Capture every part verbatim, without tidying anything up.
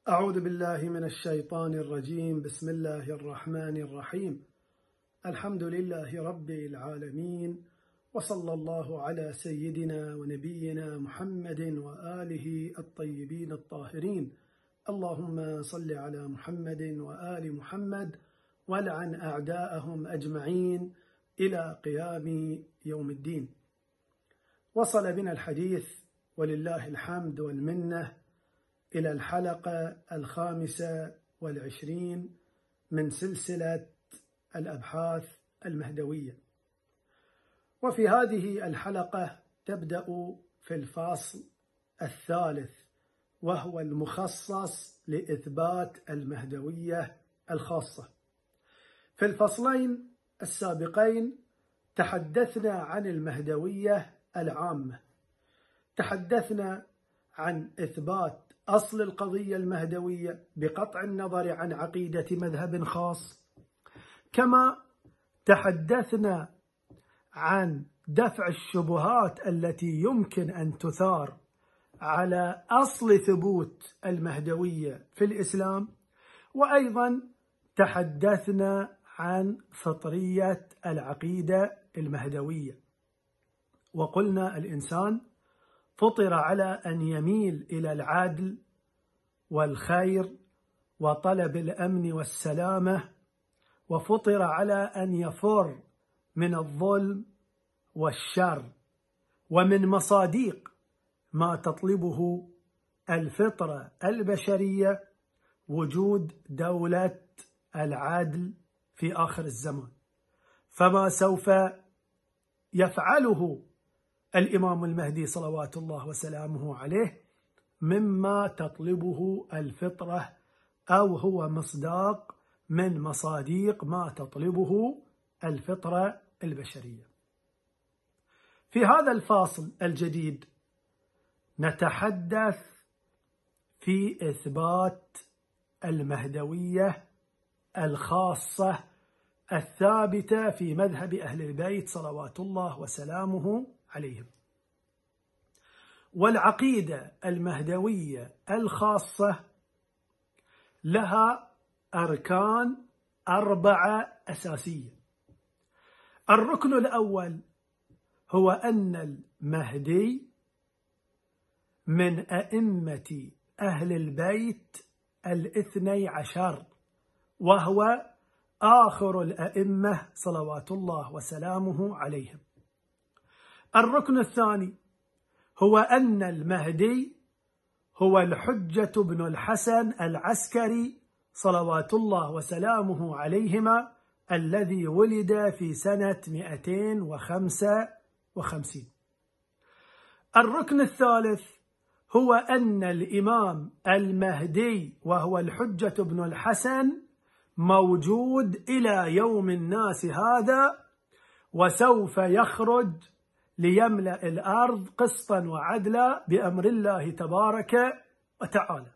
أعوذ بالله من الشيطان الرجيم. بسم الله الرحمن الرحيم. الحمد لله رب العالمين، وصلى الله على سيدنا ونبينا محمد وآله الطيبين الطاهرين. اللهم صل على محمد وآل محمد ولعن أعداءهم أجمعين إلى قيام يوم الدين. وصل بنا الحديث ولله الحمد والمنة إلى الحلقة الخامسة والعشرين من سلسلة الأبحاث المهدوية، وفي هذه الحلقة تبدأ في الفصل الثالث، وهو المخصص لإثبات المهدوية الخاصة. في الفصلين السابقين تحدثنا عن المهدوية العامة، تحدثنا عن إثبات أصل القضية المهدوية بقطع النظر عن عقيدة مذهب خاص، كما تحدثنا عن دفع الشبهات التي يمكن أن تثار على أصل ثبوت المهدوية في الإسلام، وأيضا تحدثنا عن فطرية العقيدة المهدوية، وقلنا الإنسان فطر على أن يميل إلى العدل والخير وطلب الأمن والسلامة، وفطر على أن يفر من الظلم والشر، ومن مصادق ما تطلبه الفطرة البشرية وجود دولة العدل في آخر الزمان. فما سوف يفعله الإمام المهدي صلوات الله وسلامه عليه مما تطلبه الفطرة، أو هو مصداق من مصادق ما تطلبه الفطرة البشرية. في هذا الفاصل الجديد نتحدث في إثبات المهدوية الخاصة الثابتة في مذهب أهل البيت صلوات الله وسلامه عليهم. والعقيدة المهدوية الخاصة لها أركان أربعة أساسية. الركن الأول هو أن المهدي من أئمة أهل البيت الاثني عشر، وهو آخر الأئمة صلوات الله وسلامه عليهم. الركن الثاني هو أن المهدي هو الحجة بن الحسن العسكري صلوات الله وسلامه عليهما، الذي ولد في سنة مئتين وخمسة وخمسين. الركن الثالث هو أن الإمام المهدي وهو الحجة بن الحسن موجود إلى يوم الناس هذا، وسوف يخرج ليملأ الأرض قسطا وعدلا بأمر الله تبارك وتعالى.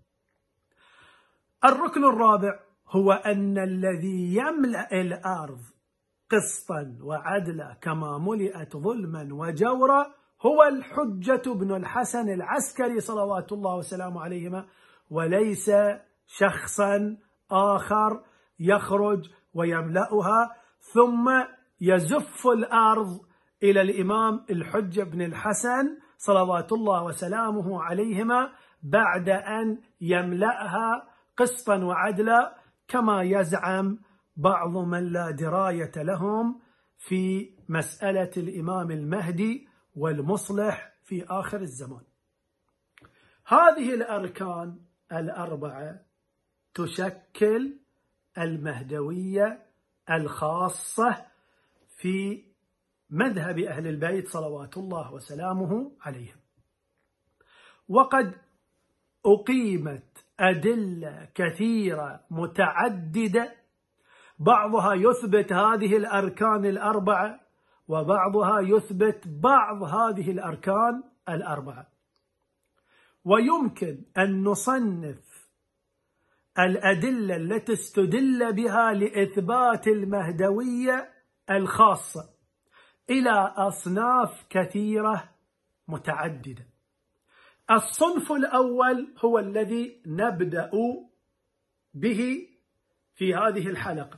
الركن الرابع هو أن الذي يملأ الأرض قسطا وعدلا كما ملئت ظلما وجورا هو الحجة بن الحسن العسكري صلوات الله وسلامه عليهما، وليس شخصا آخر يخرج ويملأها ثم يزف الأرض إلى الإمام الحجة بن الحسن صلوات الله وسلامه عليهما بعد أن يملأها قسطا وعدلا، كما يزعم بعض من لا دراية لهم في مسألة الإمام المهدي والمصلح في آخر الزمان. هذه الأركان الأربعة تشكل المهدوية الخاصة في مذهب أهل البيت صلوات الله وسلامه عليهم. وقد أقيمت أدلة كثيرة متعددة، بعضها يثبت هذه الأركان الأربعة، وبعضها يثبت بعض هذه الأركان الأربعة. ويمكن أن نصنف الأدلة التي استدل بها لإثبات المهدوية الخاصة إلى أصناف كثيرة متعددة. الصنف الأول هو الذي نبدأ به في هذه الحلقة،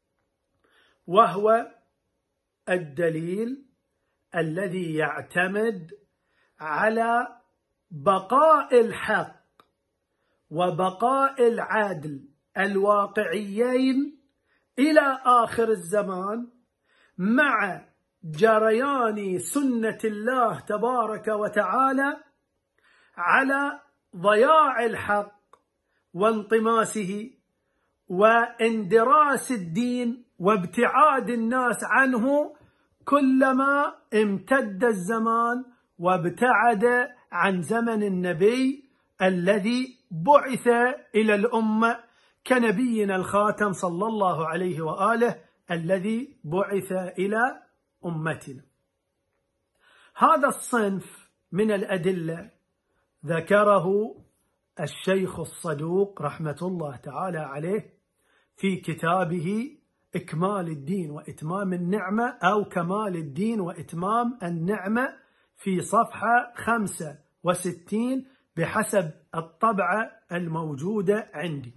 وهو الدليل الذي يعتمد على بقاء الحق وبقاء العدل الواقعيين إلى آخر الزمان، مع جريان سنة الله تبارك وتعالى على ضياع الحق وانطماسه واندراس الدين وابتعاد الناس عنه كلما امتد الزمان وابتعد عن زمن النبي الذي بعث إلى الأمة كنبينا الخاتم صلى الله عليه وآله الذي بعث إلى أمتنا. هذا الصنف من الأدلة ذكره الشيخ الصدوق رحمة الله تعالى عليه في كتابه إكمال الدين وإتمام النعمة، أو كمال الدين وإتمام النعمة، في صفحة خمسة وستين بحسب الطبعة الموجودة عندي.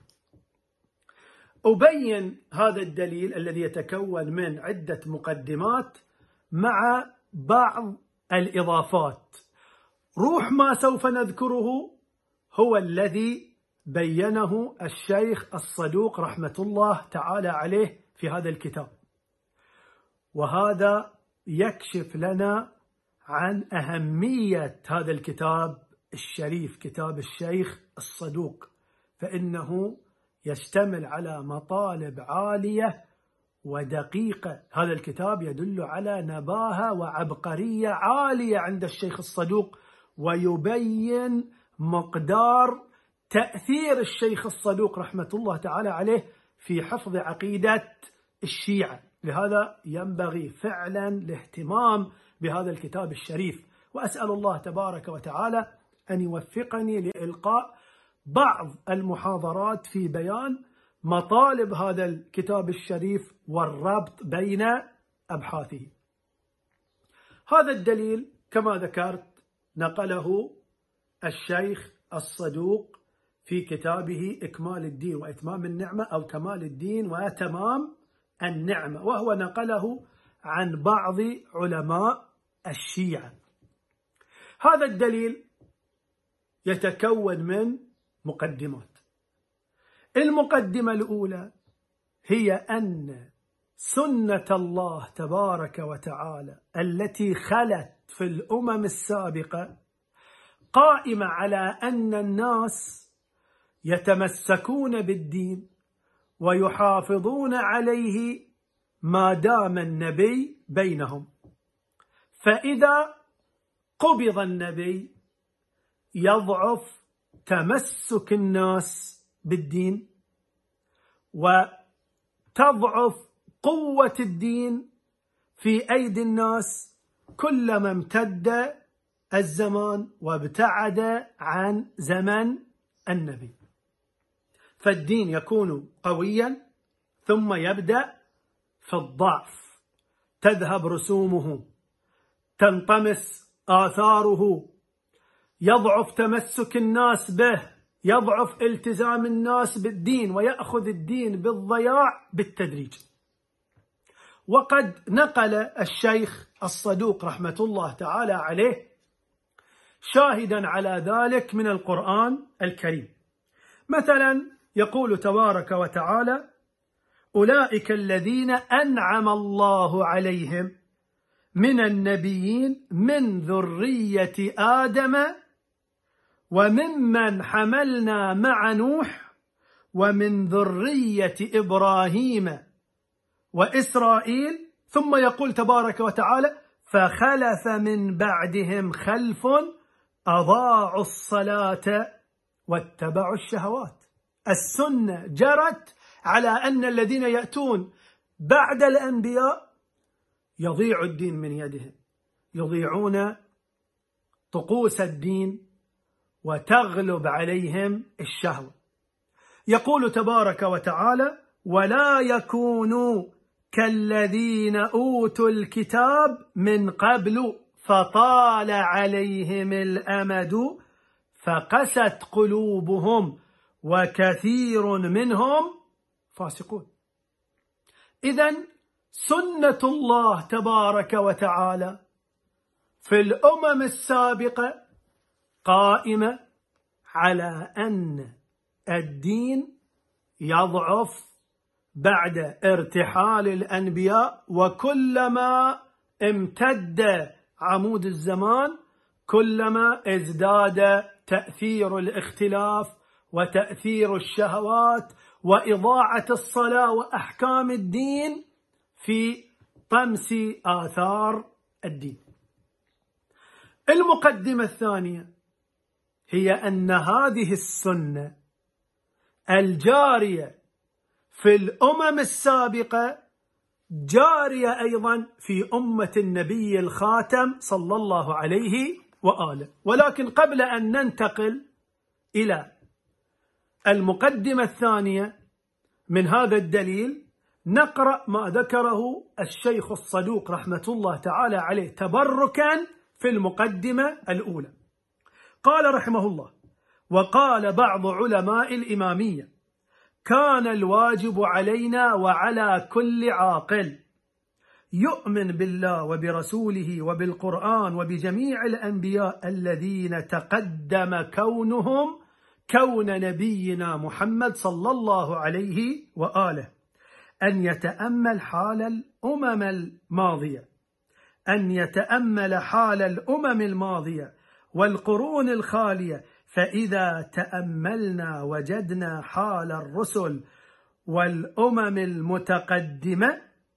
أبين هذا الدليل الذي يتكون من عدة مقدمات مع بعض الإضافات. روح ما سوف نذكره هو الذي بينه الشيخ الصدوق رحمة الله تعالى عليه في هذا الكتاب، وهذا يكشف لنا عن أهمية هذا الكتاب الشريف، كتاب الشيخ الصدوق، فإنه يشتمل على مطالب عالية ودقيقة. هذا الكتاب يدل على نباهة وعبقرية عالية عند الشيخ الصدوق، ويبين مقدار تأثير الشيخ الصدوق رحمة الله تعالى عليه في حفظ عقيدة الشيعة. لهذا ينبغي فعلا الاهتمام بهذا الكتاب الشريف، وأسأل الله تبارك وتعالى أن يوفقني لإلقاء بعض المحاضرات في بيان مطالب هذا الكتاب الشريف والربط بين أبحاثه. هذا الدليل كما ذكرت نقله الشيخ الصدوق في كتابه إكمال الدين وإتمام النعمة، أو كمال الدين وتمام النعمة، وهو نقله عن بعض علماء الشيعة. هذا الدليل يتكون من مقدمات. المقدمة الأولى هي أن سنة الله تبارك وتعالى التي خلت في الأمم السابقة قائمة على أن الناس يتمسكون بالدين ويحافظون عليه ما دام النبي بينهم، فإذا قبض النبي يضعف تمسك الناس بالدين وتضعف قوة الدين في أيدي الناس كلما امتد الزمان وابتعد عن زمن النبي. فالدين يكون قويا ثم يبدأ في الضعف، تذهب رسومه، تنطمس آثاره، يضعف تمسك الناس به، يضعف التزام الناس بالدين، ويأخذ الدين بالضياع بالتدريج. وقد نقل الشيخ الصدوق رحمة الله تعالى عليه شاهدا على ذلك من القرآن الكريم. مثلا يقول تبارك وتعالى: أولئك الذين أنعم الله عليهم من النبيين من ذرية آدم وممن حملنا مع نوح ومن ذرية إبراهيم وإسرائيل. ثم يقول تبارك وتعالى: فخلف من بعدهم خلف أضاعوا الصلاة واتبعوا الشهوات. السنة جرت على أن الذين يأتون بعد الأنبياء يضيع الدين من يدهم، يضيعون طقوس الدين وتغلب عليهم الشهوة. يقول تبارك وتعالى: ولا يكونوا كالذين أوتوا الكتاب من قبل فطال عليهم الأمد فقست قلوبهم وكثير منهم فاسقون. إذن سنة الله تبارك وتعالى في الأمم السابقة قائمة على أن الدين يضعف بعد ارتحال الأنبياء، وكلما امتد عمود الزمان كلما ازداد تأثير الاختلاف وتأثير الشهوات وإضاعة الصلاة وأحكام الدين في طمس آثار الدين. المقدمة الثانية هي أن هذه السنة الجارية في الأمم السابقة جارية أيضا في أمة النبي الخاتم صلى الله عليه وآله. ولكن قبل أن ننتقل إلى المقدمة الثانية من هذا الدليل نقرأ ما ذكره الشيخ الصدوق رحمة الله تعالى عليه تبركا في المقدمة الأولى. قال رحمه الله: وقال بعض علماء الإمامية: كان الواجب علينا وعلى كل عاقل يؤمن بالله وبرسوله وبالقرآن وبجميع الأنبياء الذين تقدم كونهم كون نبينا محمد صلى الله عليه وآله، أن يتأمل حال الأمم الماضية أن يتأمل حال الأمم الماضية والقرون الخالية، فإذا تأملنا وجدنا حال الرسل والأمم المتقدمة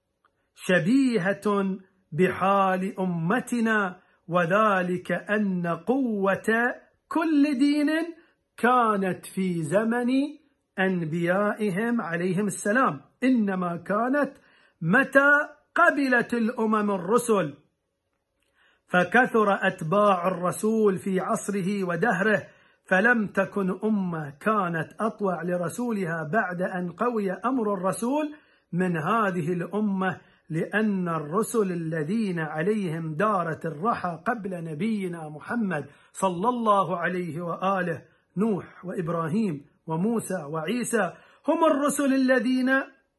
شبيهة بحال أمتنا، وذلك أن قوة كل دين كانت في زمن أنبيائهم عليهم السلام، إنما كانت متى قبلت الأمم الرسل فكثر أتباع الرسول في عصره ودهره، فلم تكن أمة كانت أطوع لرسولها بعد أن قوي أمر الرسول من هذه الأمة، لأن الرسل الذين عليهم دارت الرحى قبل نبينا محمد صلى الله عليه وآله نوح وإبراهيم وموسى وعيسى هم الرسل الذين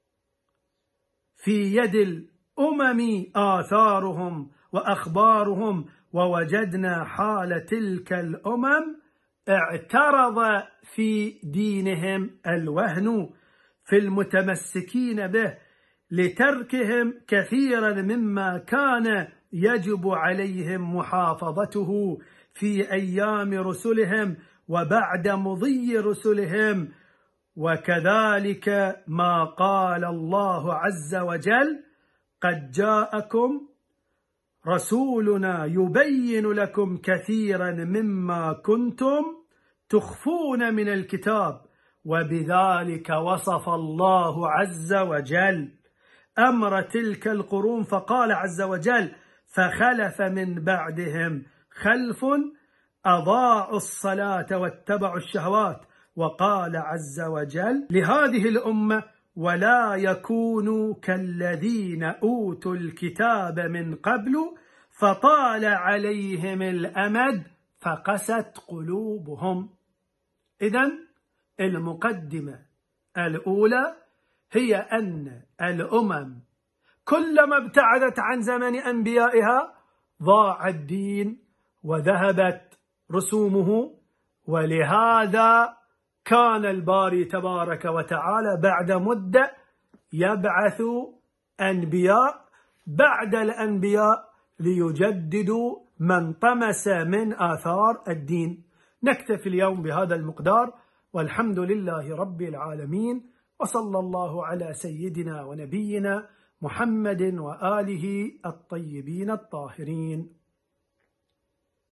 في يد الأمم آثارهم وأخبارهم، ووجدنا حال تلك الأمم اعترض في دينهم الوهن في المتمسكين به لتركهم كثيرا مما كان يجب عليهم محافظته في أيام رسلهم وبعد مضي رسلهم. وكذلك ما قال الله عز وجل: قد جاءكم رسولنا يبين لكم كثيرا مما كنتم تخفون من الكتاب، وبذلك وصف الله عز وجل أمر تلك القرون، فقال عز وجل: فخلف من بعدهم خلف أضاعوا الصلاة واتبعوا الشهوات. وقال عز وجل لهذه الأمة: ولا يكونوا كالذين أوتوا الكتاب من قبل فطال عليهم الأمد فقست قلوبهم. إذن المقدمة الأولى هي أن الأمم كلما ابتعدت عن زمن أنبيائها ضاع الدين وذهبت رسومه، ولهذا كان الباري تبارك وتعالى بعد مدة يبعث أنبياء بعد الأنبياء ليجددوا من طمس من آثار الدين. نكتفي اليوم بهذا المقدار، والحمد لله رب العالمين، وصلى الله على سيدنا ونبينا محمد وآله الطيبين الطاهرين.